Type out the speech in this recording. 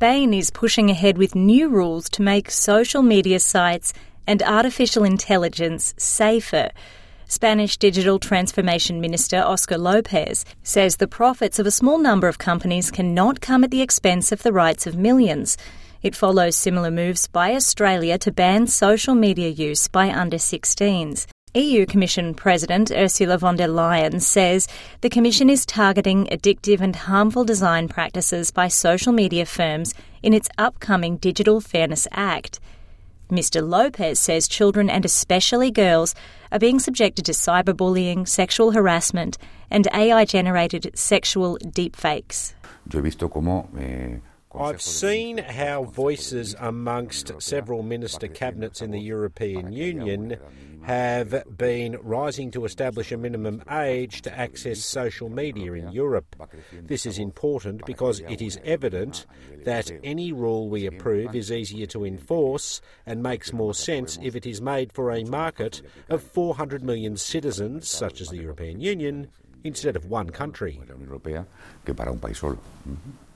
Spain is pushing ahead with new rules to make social media sites and artificial intelligence safer. Spanish Digital Transformation Minister Oscar Lopez says the profits of a small number of companies cannot come at the expense of the rights of millions. It follows similar moves by Australia to ban social media use by under-16s. EU Commission President Ursula von der Leyen says the Commission is targeting addictive and harmful design practices by social media firms in its upcoming Digital Fairness Act. Mr Lopez says children, and especially girls, are being subjected to cyberbullying, sexual harassment and AI-generated sexual deepfakes. I've seen how voices amongst several minister cabinets in the European Union have been rising to establish a minimum age to access social media in Europe. This is important because it is evident that any rule we approve is easier to enforce and makes more sense if it is made for a market of 400 million citizens, such as the European Union, instead of one country.